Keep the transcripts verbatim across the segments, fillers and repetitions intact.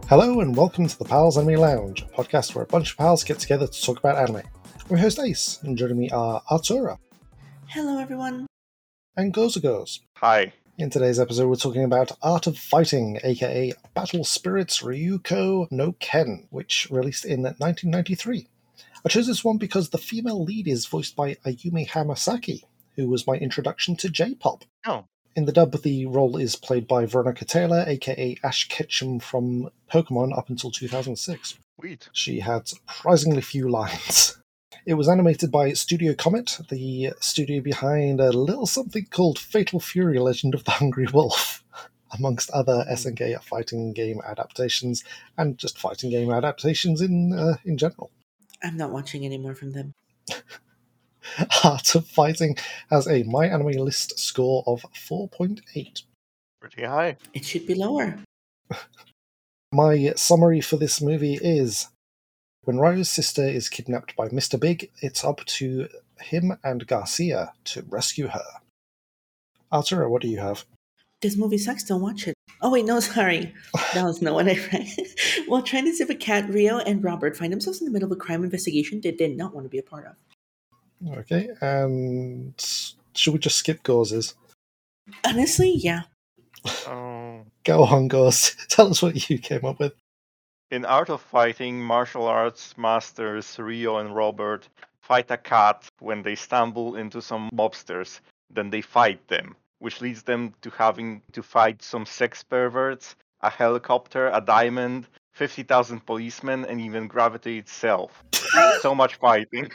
Hello and welcome to the Pals Anime Lounge, a podcast where a bunch of pals get together to talk about anime. I'm your host Ace, and joining me are Artura Hello, everyone. and Gozagos. Hi. In today's episode, we're talking about Art of Fighting, aka Battle Spirits Ryuko no Ken, which released in nineteen ninety-three. I chose this one because the female lead is voiced by Ayumi Hamasaki, who was my introduction to J-pop. Oh. In the dub, the role is played by Veronica Taylor, aka Ash Ketchum from Pokemon up until two thousand six. Sweet. She had surprisingly few lines. It was animated by Studio Comet, the studio behind a little something called Fatal Fury Legend of the Hungry Wolf, amongst other S N K fighting game adaptations, and just fighting game adaptations in uh, in general. I'm not watching any more from them. Art of Fighting has a My Anime List score of four point eight. Pretty high. It should be lower. My summary for this movie is: when Ryo's sister is kidnapped by Mister Big, it's up to him and Garcia to rescue her. Arturo, what do you have? This movie sucks. Don't watch it. Oh, wait, no, sorry. That was not what I read. While trying to save a cat, Rio and Robert find themselves in the middle of a crime investigation they did not want to be a part of. Okay, and should we just skip Gauze's? Honestly, yeah. Oh. Go on, Gauze. Tell us what you came up with. In Art of Fighting, martial arts masters Rio and Robert fight a cat when they stumble into some mobsters. Then they fight them, which leads them to having to fight some sex perverts, a helicopter, a diamond, fifty thousand policemen, and even gravity itself. So much fighting.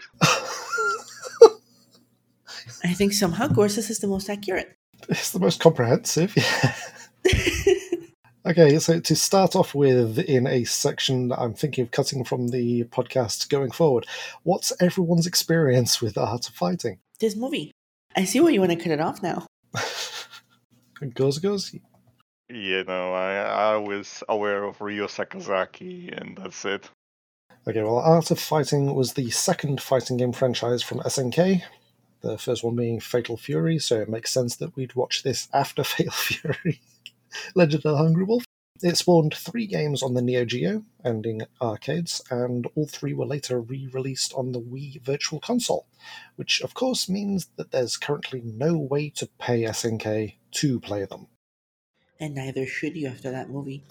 I think somehow Gorsu's is the most accurate. It's the most comprehensive, yeah. Okay, so to start off with, in a section that I'm thinking of cutting from the podcast going forward, what's everyone's experience with Art of Fighting? This movie. I see why you want to cut it off now. Goes, goes. You know, I, I was aware of Ryo Sakazaki, and that's it. Okay, well, Art of Fighting was the second fighting game franchise from S N K, the first one being Fatal Fury, so it makes sense that we'd watch this after Fatal Fury, Legend of the Hungry Wolf. It spawned three games on the Neo Geo and in arcades, and all three were later re-released on the Wii Virtual Console, which of course means that there's currently no way to pay S N K to play them. And neither should you after that movie.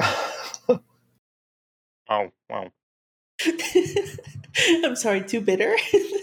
Oh, wow. I'm sorry, too bitter?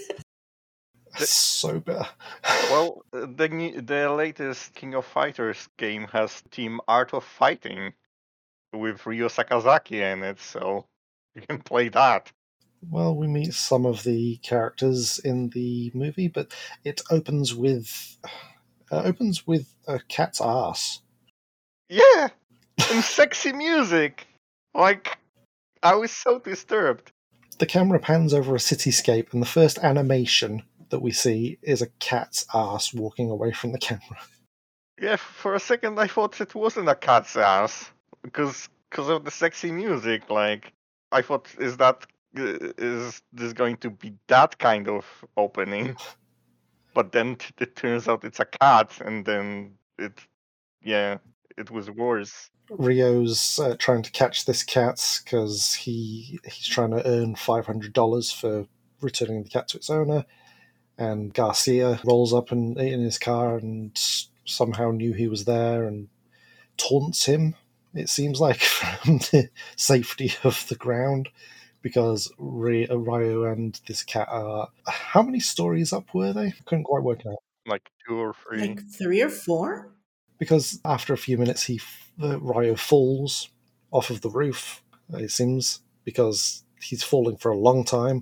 So bitter. Well, the new, the latest King of Fighters game has Team Art of Fighting with Ryo Sakazaki in it, so you can play that. Well, we meet some of the characters in the movie, but it opens with uh, opens with a cat's ass. Yeah, and sexy music. Like, I was so disturbed. The camera pans over a cityscape, and the first animation that we see is a cat's ass walking away from the camera. Yeah, for a second I thought it wasn't a cat's ass because because of the sexy music. Like, I thought, is that is this going to be that kind of opening? But then t- it turns out it's a cat, and then it, yeah, it was worse. Rio's uh, trying to catch this cat because he he's trying to earn five hundred dollars for returning the cat to its owner. And Garcia rolls up in, in his car and somehow knew he was there and taunts him, it seems like, from the safety of the ground, because Ryo and this cat are... How many stories up were they? I couldn't quite work it out. Like two or three. Like three or four? Because after a few minutes, he uh, Ryo falls off of the roof, it seems, because he's falling for a long time.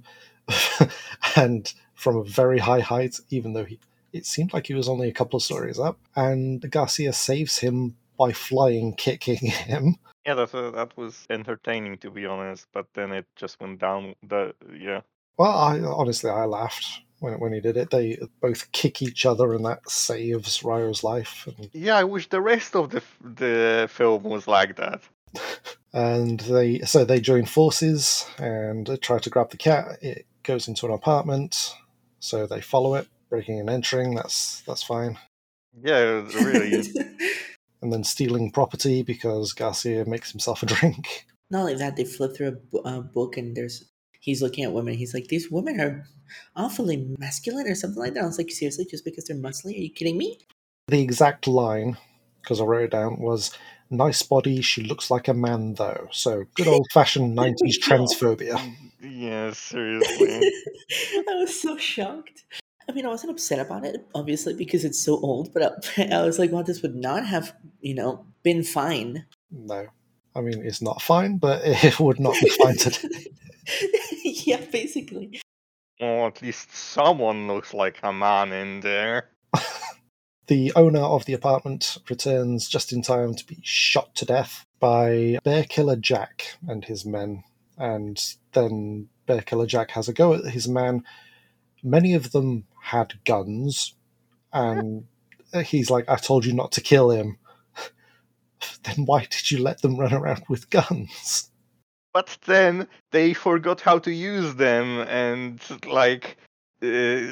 And from a very high height, even though he, it seemed like he was only a couple of stories up, and Garcia saves him by flying kicking him. Yeah, that uh, that was entertaining, to be honest, but then it just went down. The yeah. Well, I honestly I laughed when when he did it. They both kick each other, and that saves Ryo's life. And, yeah, I wish the rest of the the film was like that. And they so they join forces and try to grab the cat. It goes into an apartment. So they follow it, breaking and entering, that's that's fine. Yeah, really. And then stealing property because Garcia makes himself a drink. Not only that, they flip through a, bu- a book and there's he's looking at women. He's like, these women are awfully masculine or something like that. I was like, seriously, just because they're muscly? Are you kidding me? The exact line, because I wrote it down, was nice body, she looks like a man though. So good old fashioned nineties transphobia. Yeah, seriously. I was so shocked. I mean, I wasn't upset about it, obviously, because it's so old, but I, I was like, well, this would not have, you know, been fine. No. I mean, it's not fine, but it would not be fine today. Yeah, basically. Or at least someone looks like a man in there. The owner of the apartment returns just in time to be shot to death by Bear Killer Jack and his men. And then Bear Killer Jack has a go at his men. Many of them had guns, and he's like, I told you not to kill him. Then why did you let them run around with guns? But then they forgot how to use them, and like uh,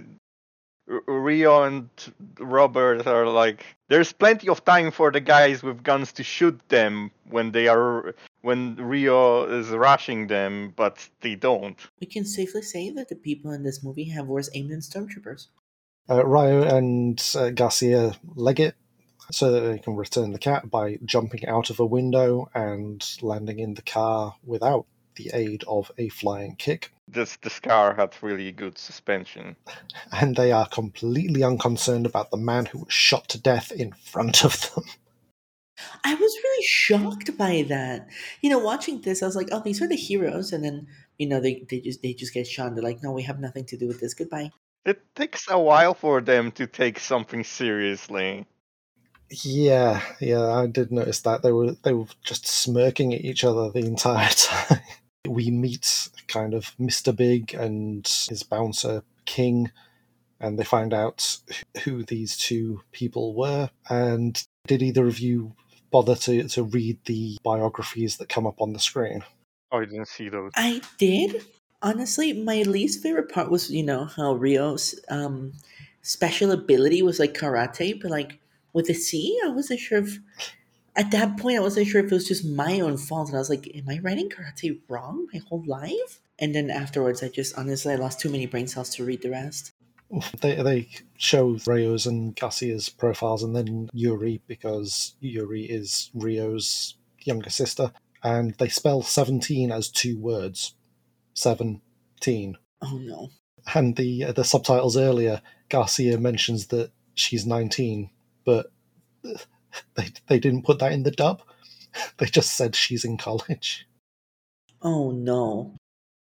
Rio and Robert are like, there's plenty of time for the guys with guns to shoot them when they are when Rio is rushing them, but they don't. We can safely say that the people in this movie have worse aim than stormtroopers. Uh, Rio and uh, Garcia leg it so that they can return the cat by jumping out of a window and landing in the car without the aid of a flying kick. This this car had really good suspension. And they are completely unconcerned about the man who was shot to death in front of them. I was really shocked by that. You know, watching this, I was like, oh, these are the heroes. And then, you know, they, they just they just get shot. They're like, no, we have nothing to do with this. Goodbye. It takes a while for them to take something seriously. Yeah, yeah, I did notice that. They were they were just smirking at each other the entire time. We meet kind of Mister Big and his bouncer King, and they find out who these two people were. And did either of you bother to, to read the biographies that come up on the screen? Oh, I didn't see those. I did. Honestly, my least favorite part was, you know, how Rio's um, special ability was like karate, but like with the C, I wasn't sure if, at that point, I wasn't sure if it was just my own fault. And I was like, am I writing karate wrong my whole life? And then afterwards, I just, honestly, I lost too many brain cells to read the rest. They they show Rio's and Garcia's profiles, and then Yuri, because Yuri is Rio's younger sister, and they spell seventeen as two words. Seventeen. Oh no. And the the subtitles earlier, Garcia mentions that she's nineteen, but they they didn't put that in the dub. They just said she's in college. Oh no.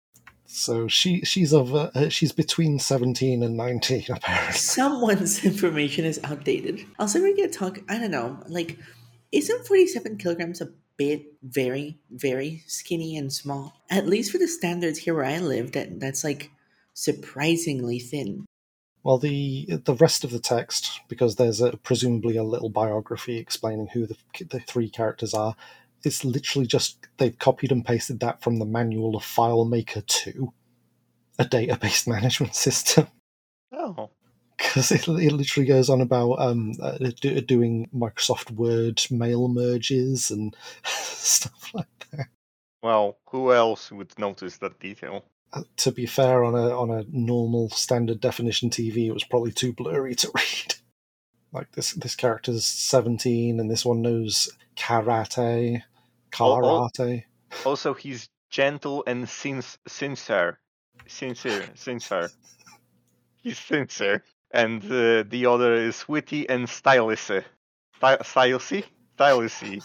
So she she's of uh, she's between seventeen and nineteen apparently. Someone's information is outdated. Also, we're gonna talk. I don't know. Like, isn't forty-seven kilograms a bit very, very skinny and small? At least for the standards here where I live, that that's like surprisingly thin. Well, the the rest of the text, because there's a, presumably a little biography explaining who the the three characters are, it's literally just they've copied and pasted that from the manual of FileMaker two, a database management system. Oh. Because it, it literally goes on about um, uh, do, doing Microsoft Word mail merges and stuff like that. Well, who else would notice that detail? Uh, to be fair, on a on a normal standard definition T V, it was probably too blurry to read. Like this this character's seventeen, and this one knows karate, karate. Also, he's gentle and sin- sincere. Sincere. Sincere. He's sincere. And uh, the other is witty and stylish. Sty- stylisy? Stylisy.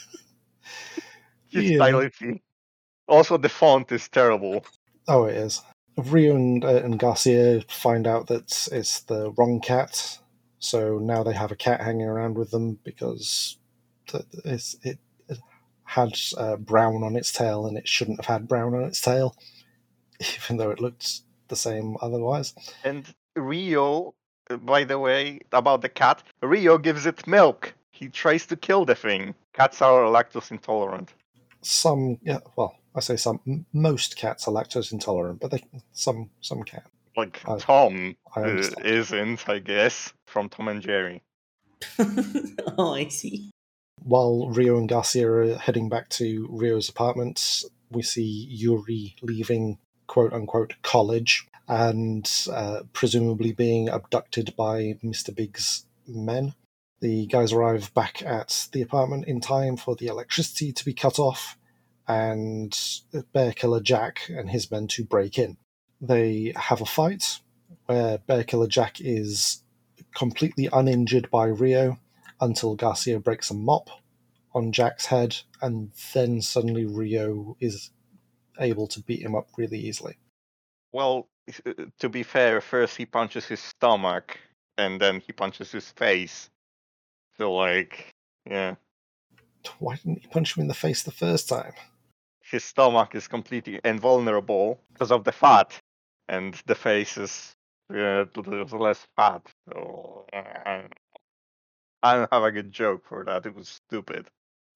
He's Yeah. stylisy. Also, the font is terrible. Oh, it is. Rio and, uh, and Garcia find out that it's the wrong cat, so now they have a cat hanging around with them because it's, it, it had uh, brown on its tail and it shouldn't have had brown on its tail, even though it looked the same otherwise. And Rio, by the way, about the cat, Rio gives it milk. He tries to kill the thing. Cats are lactose intolerant. Some, yeah, well, I say some. M- most cats are lactose intolerant, but they some some can. Like I- Tom I uh, understand. isn't, I guess, from Tom and Jerry. Oh, I see. While Rio and Garcia are heading back to Rio's apartment, we see Yuri leaving quote-unquote college and uh, presumably being abducted by Mister Big's men. The guys arrive back at the apartment in time for the electricity to be cut off and Bear Killer Jack and his men to break in. They have a fight where Bear Killer Jack is completely uninjured by Rio until Garcia breaks a mop on Jack's head, and then suddenly Rio is able to beat him up really easily. Well, to be fair, first he punches his stomach, and then he punches his face. So, like, yeah. Why didn't he punch him in the face the first time? His stomach is completely invulnerable because of the fat, and the face is yeah, less fat. So, I don't have a good joke for that. It was stupid.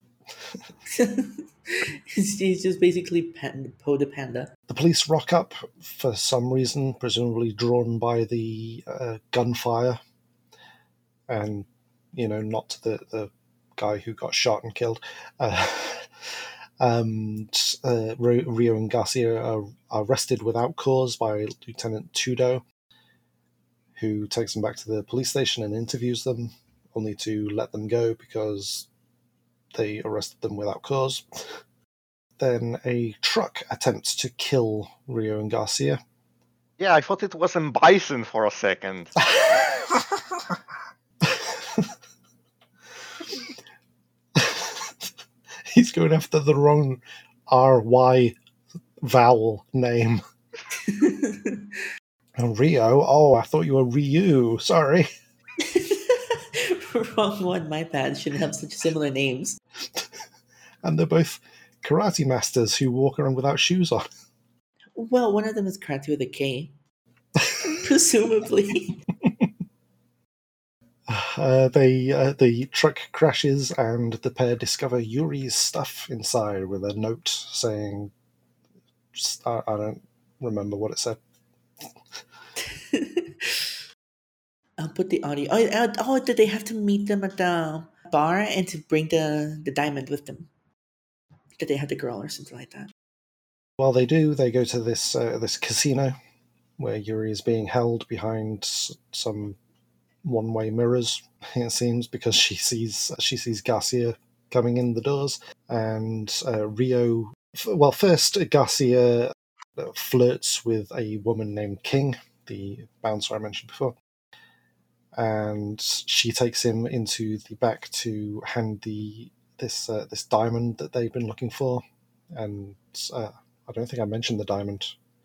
He's just basically Panda, Poe the Panda. The police rock up for some reason, presumably drawn by the uh, gunfire, and, you know, not the, the guy who got shot and killed. Uh, and uh, Rio and Garcia are arrested without cause by Lieutenant Tudo, who takes them back to the police station and interviews them, only to let them go because they arrested them without cause. Then a truck attempts to kill Rio and Garcia. Yeah, I thought it was M. Bison for a second. He's going after the wrong R Y vowel name. And Rio, oh, I thought you were Ryu, sorry. Wrong one, my bad. Shouldn't have such similar names. And they're both karate masters who walk around without shoes on. Well, one of them is karate with a K. Presumably. Uh, they uh, the truck crashes and the pair discover Yuri's stuff inside with a note saying, I, I don't remember what it said. I'll put the audio. Oh, uh, oh, did they have to meet them at the bar and to bring the, the diamond with them? Did they have the girl or something like that? While they do, they go to this uh, this casino where Yuri is being held behind some one-way mirrors, it seems, because she sees she sees Garcia coming in the doors, and uh, Rio. Well, first Garcia flirts with a woman named King, the bouncer I mentioned before, and she takes him into the back to hand the this uh, this diamond that they've been looking for, and uh, I don't think I mentioned the diamond.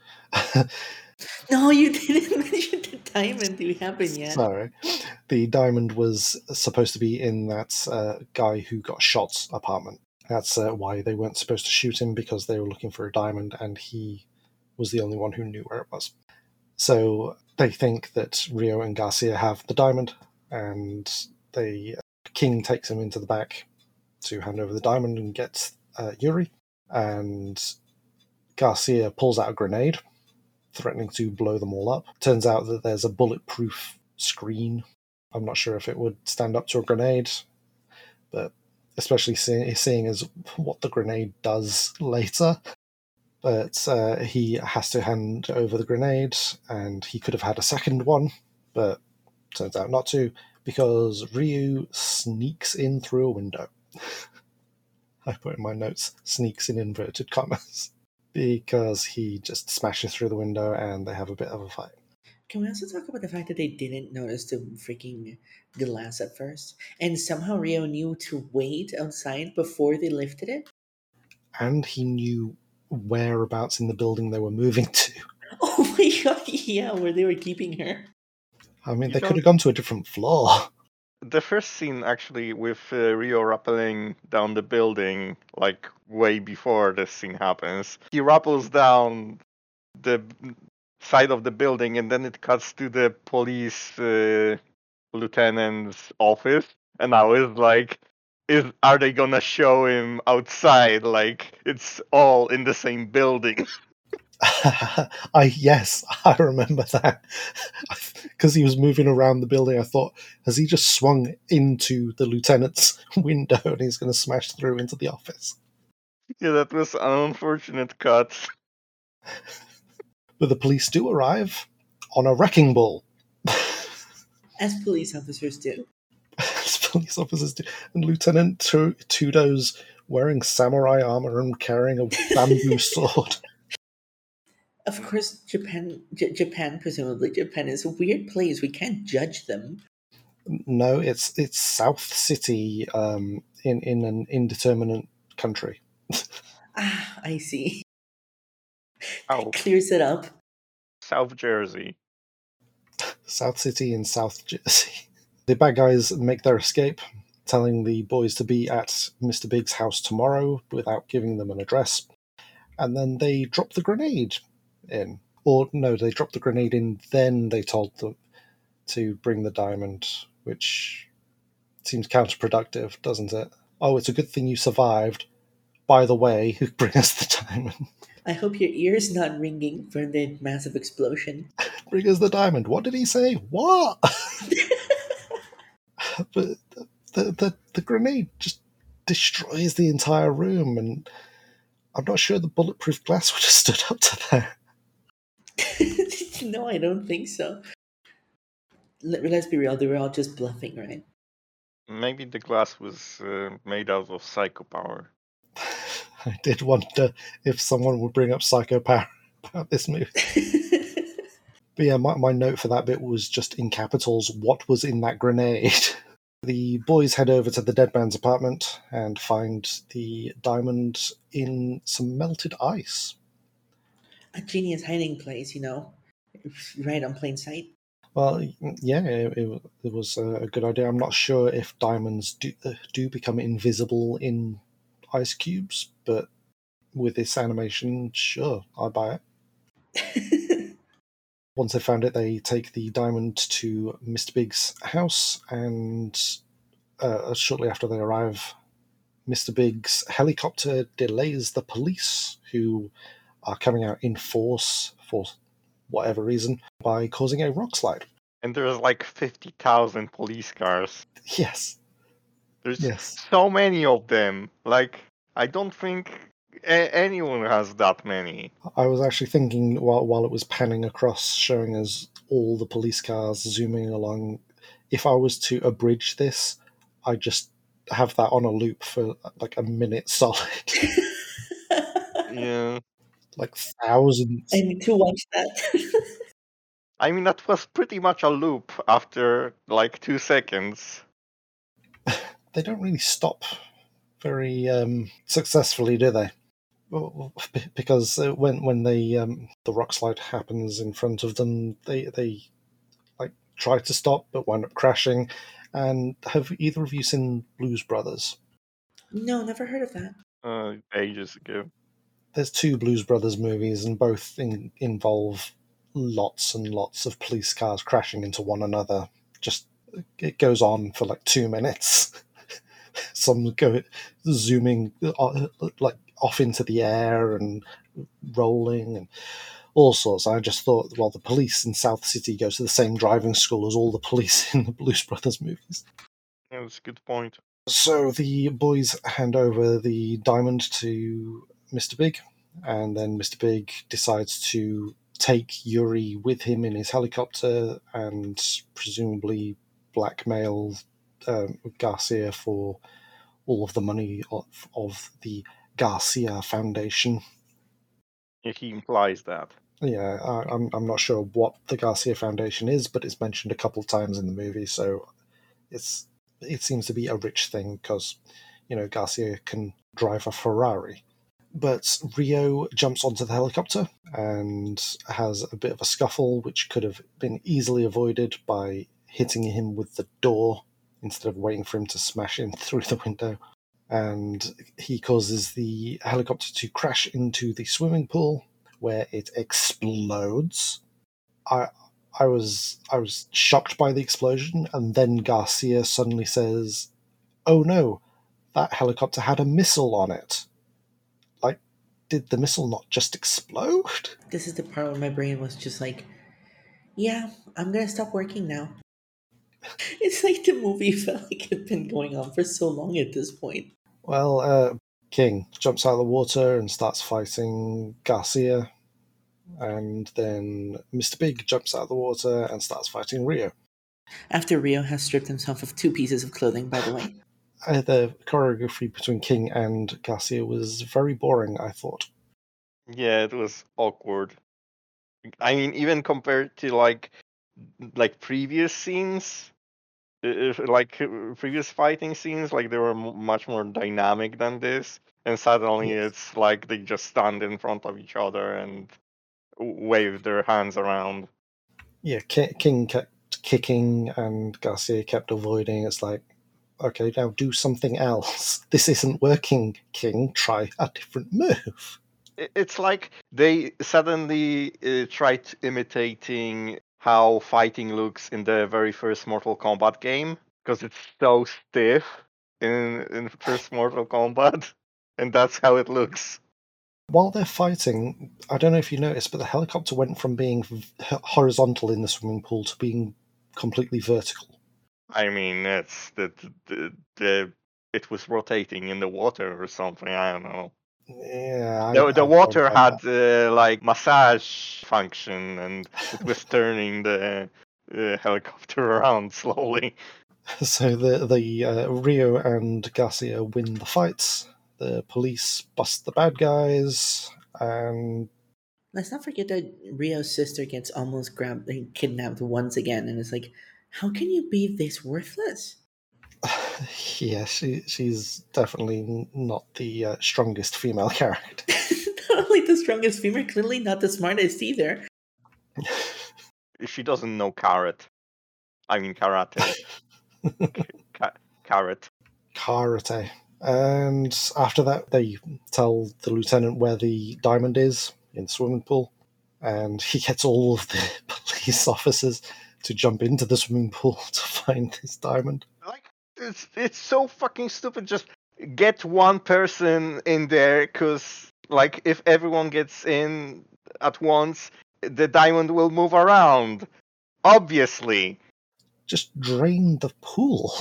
No, you didn't mention the diamond. Do we have it yet? Sorry. The diamond was supposed to be in that uh, guy who got shot's apartment. That's uh, why they weren't supposed to shoot him, because they were looking for a diamond and he was the only one who knew where it was. So they think that Rio and Garcia have the diamond, and they uh, King takes him into the back to hand over the diamond and gets uh, Yuri, and Garcia pulls out a grenade, threatening to blow them all up. Turns out that there's a bulletproof screen. I'm not sure if it would stand up to a grenade, but especially seeing, seeing as what the grenade does later. But uh, he has to hand over the grenade, and he could have had a second one, but turns out not to, because Ryu sneaks in through a window. I put in my notes, sneaks in inverted commas, because he just smashes through the window and they have a bit of a fight. Can we also talk about the fact that they didn't notice the freaking glass at first? And somehow Rio knew to wait outside before they lifted it? And he knew whereabouts in the building they were moving to. Oh my god, yeah, where they were keeping her. I mean, You they don't- could have gone to a different floor. The first scene, actually, with uh, Rio rappelling down the building, like way before this scene happens, he rappels down the side of the building, and then it cuts to the police uh, lieutenant's office, and I was like, "Is are they gonna show him outside? Like it's all in the same building?" I yes, I remember that because he was moving around the building. I thought, has he just swung into the lieutenant's window and he's going to smash through into the office? Yeah, that was an unfortunate cut. But the police do arrive on a wrecking ball. As police officers do. As police officers do. And Lieutenant Tu- Tudo's wearing samurai armor and carrying a bamboo sword. Of course, Japan, J- Japan, presumably, Japan is a weird place. We can't judge them. No, it's it's South City um, in, in an indeterminate country. Ah, I see. Oh, That clears it up. South Jersey. South City in South Jersey. The bad guys make their escape, telling the boys to be at Mister Big's house tomorrow without giving them an address. And then they drop the grenade in. Or no, they dropped the grenade in, then they told them to bring the diamond, which seems counterproductive, doesn't it? Oh, it's a good thing you survived. By the way, bring us the diamond. I hope your ear's not ringing from the massive explosion. Bring us the diamond. What did he say? What? But the, the, the grenade just destroys the entire room, and I'm not sure the bulletproof glass would have stood up to that. No, I don't think so. Let, let's be real, they were all just bluffing, right? Maybe the glass was uh, made out of psycho power. I did wonder if someone would bring up Psycho Power about this movie. But yeah, my, my note for that bit was just in capitals, what was in that grenade? The boys head over to the dead man's apartment and find the diamond in some melted ice. A genius hiding place, you know, right on plain sight. Well, yeah, it, it, it was a good idea. I'm not sure if diamonds do, uh, do become invisible in ice cubes, but with this animation, sure, I'd buy it. Once they found it, they take the diamond to Mister Big's house, and uh, shortly after they arrive, Mister Big's helicopter delays the police, who are coming out in force for whatever reason, by causing a rock slide. And there's like fifty thousand police cars. Yes. There's Yes. so many of them. Like, I don't think a- anyone has that many. I was actually thinking while, while it was panning across, showing us all the police cars zooming along, if I was to abridge this, I'd just have that on a loop for like a minute solid. Yeah. Like thousands. I need to watch that. I mean, that was pretty much a loop after like two seconds. They don't really stop very um, successfully, do they? Well, because uh, when when they um, the rock slide happens in front of them, they they like try to stop but wind up crashing. And have either of you seen Blues Brothers? No, never heard of that. Uh, ages ago. There's two Blues Brothers movies, and both in, involve lots and lots of police cars crashing into one another. Just it goes on for like two minutes. Some go zooming uh, like off into the air and rolling and all sorts. I just thought, well, the police in South City go to the same driving school as all the police in the Blues Brothers movies. Yeah, that's a good point. So the boys hand over the diamond to Mister Big, and then Mister Big decides to take Yuri with him in his helicopter and presumably blackmail um, Garcia for all of the money of, of the Garcia Foundation. Yeah, he implies that. Yeah, I, I'm I'm not sure what the Garcia Foundation is, but it's mentioned a couple times in the movie, so it's it seems to be a rich thing because, you know, Garcia can drive a Ferrari. But Rio jumps onto the helicopter and has a bit of a scuffle, which could have been easily avoided by hitting him with the door instead of waiting for him to smash in through the window. And he causes the helicopter to crash into the swimming pool, where it explodes. I I was I was shocked by the explosion, and then Garcia suddenly says, "Oh no, that helicopter had a missile on it." Like, did the missile not just explode? This is the part where my brain was just like, yeah, I'm gonna stop working now. It's like the movie felt like it had been going on for so long at this point. Well, uh, King jumps out of the water and starts fighting Garcia, and then Mister Big jumps out of the water and starts fighting Rio. After Rio has stripped himself of two pieces of clothing, by the way. Uh, the choreography between King and Garcia was very boring, I thought. Yeah, it was awkward. I mean, even compared to like like previous scenes, if, like uh, previous fighting scenes, like they were m- much more dynamic than this. And suddenly Yes. it's like they just stand in front of each other and w- wave their hands around. Yeah, Ki- King kept kicking and Garcia kept avoiding. It's like, okay, now do something else. This isn't working, King. Try a different move. I- It's like they suddenly uh, tried imitating how fighting looks in the very first Mortal Kombat game because it's so stiff in in first Mortal Kombat, and that's how it looks. While they're fighting, I don't know if you noticed, but the helicopter went from being v- horizontal in the swimming pool to being completely vertical. I mean, it's the the, the it was rotating in the water or something. I don't know. Yeah, I, The the I water don't like had uh, like massage function, and it was turning the uh, helicopter around slowly. that. So the the uh, Rio and Garcia win the fights. The police bust the bad guys, and Let's not forget that Rio's sister gets almost grabbed and kidnapped once again, and it's like, how can you be this worthless? yeah, she she's definitely n- not the uh, strongest female character. Not only the strongest female, clearly not the smartest either. She doesn't know carrot. I mean karate. Ca- carrot. Karate. And after that, they tell the lieutenant where the diamond is in the swimming pool, and he gets all of the police officers to jump into the swimming pool to find this diamond. Like it's it's so fucking stupid. Just get one person in there, cause like if everyone gets in at once, the diamond will move around. Obviously. Just drain the pool.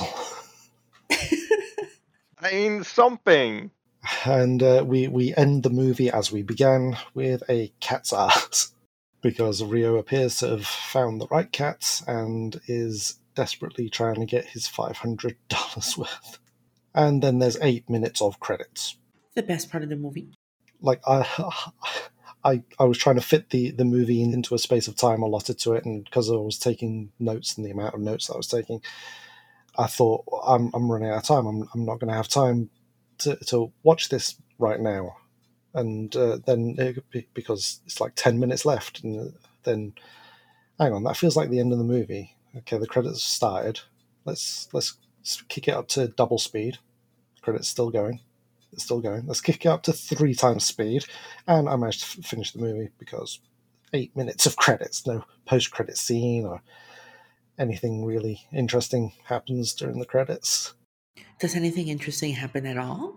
I mean something. And uh, we, we end the movie as we began with a cat's ass. Because Rio appears to have found the right cats and is desperately trying to get his five hundred dollars worth. And then there's eight minutes of credits. The best part of the movie. Like I, I, I was trying to fit the, the movie into a space of time allotted to it, and because I was taking notes and the amount of notes that I was taking, I thought I'm I'm running out of time. I'm I'm not going to have time to to watch this right now. And uh, then it, because it's like ten minutes left, and then hang on, that feels like the end of the movie. Okay, the credits started. Let's let's kick it up to double speed. Credits still going. It's still going. Let's kick it up to three times speed, and I managed to f- finish the movie because eight minutes of credits, no post-credit scene or anything really interesting happens during the credits. Does anything interesting happen at all?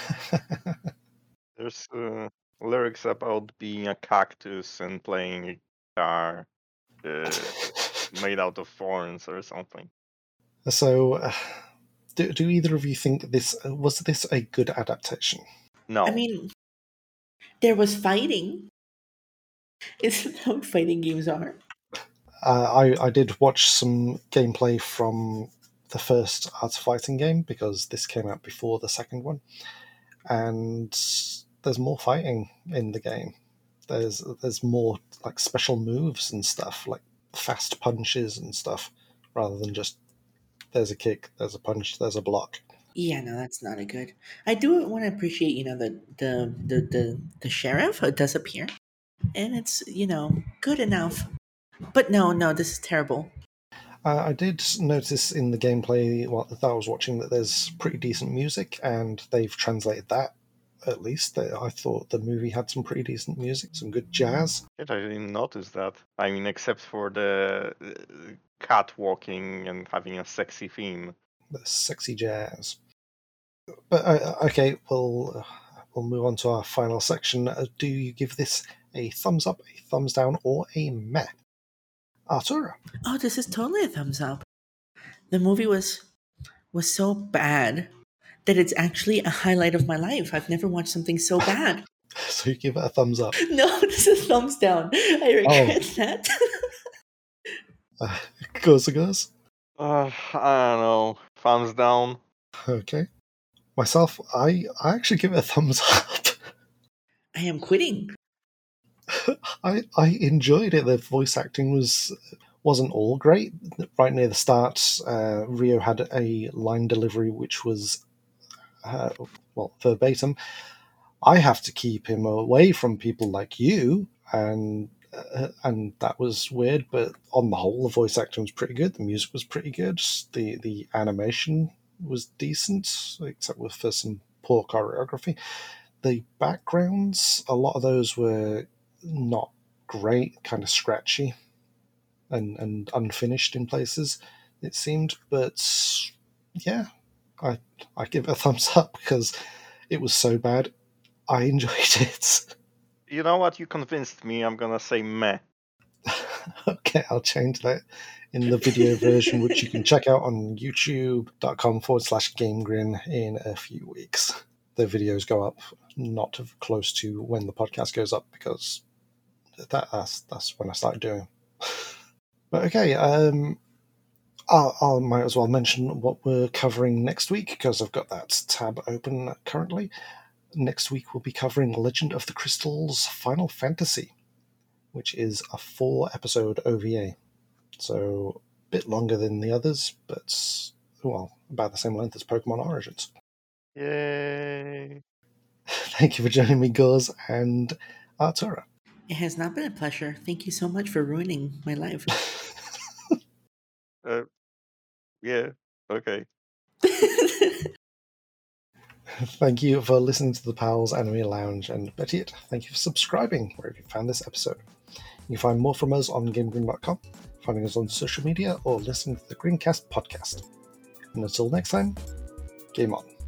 There's uh, lyrics about being a cactus and playing a guitar uh, made out of thorns or something. So, uh, do, do either of you think this was this a good adaptation? No. I mean, there was fighting. Isn't that what fighting games are? Uh, I I did watch some gameplay from the first Art of Fighting game because this came out before the second one, and there's more fighting in the game. There's there's more like special moves and stuff, like fast punches and stuff, rather than just there's a kick, there's a punch, there's a block. Yeah, no, that's not a good. I do want to appreciate, you know, the the the the, the sheriff who does appear, and it's you know good enough. But no, no, this is terrible. Uh, I did notice in the gameplay well, that I was watching that there's pretty decent music, and they've translated that at least. I thought the movie had some pretty decent music, some good jazz. Yet I didn't notice that. I mean, except for the uh, cat walking and having a sexy theme. The sexy jazz. But uh, okay, well, uh, we'll move on to our final section. Uh, do you give this a thumbs up, a thumbs down, or a meh? Arturo. Oh, this is totally a thumbs up. The movie was was so bad that it's actually a highlight of my life. I've never watched something so bad. So you give it a thumbs up. No, this is thumbs down. I regret Oh. that. Uh, goes to goes. Uh, I don't know. Thumbs down. Okay. Myself, I, I actually give it a thumbs up. I am quitting. I I enjoyed it. The voice acting was wasn't all great. Right near the start, uh, Rio had a line delivery which was uh, well verbatim. I have to keep him away from people like you, and uh, and that was weird. But on the whole, the voice acting was pretty good. The music was pretty good. The the animation was decent, except with for some poor choreography. The backgrounds, a lot of those were not great, kind of scratchy and, and unfinished in places, it seemed. But yeah, I I give it a thumbs up because it was so bad. I enjoyed it. You know what? You convinced me. I'm gonna say meh. Okay, I'll change that in the video version, which you can check out on youtube.com forward slash GameGrin in a few weeks. The videos go up not close to when the podcast goes up because that, that's that's when I started doing. But okay, um, I'll, I might as well mention what we're covering next week because I've got that tab open currently. Next week we'll be covering Legend of the Crystals Final Fantasy, which is a four-episode O V A. So a bit longer than the others, but, well, about the same length as Pokemon Origins. Yay. Thank you for joining me, Gauze and Arturo. It has not been a pleasure. Thank you so much for ruining my life. Uh, yeah, okay. Thank you for listening to the Pals Anime Lounge, and better yet, thank you for subscribing wherever you found this episode. You can find more from us on GameGrin dot com, finding us on social media, or listening to the Greencast podcast. And until next time, game on.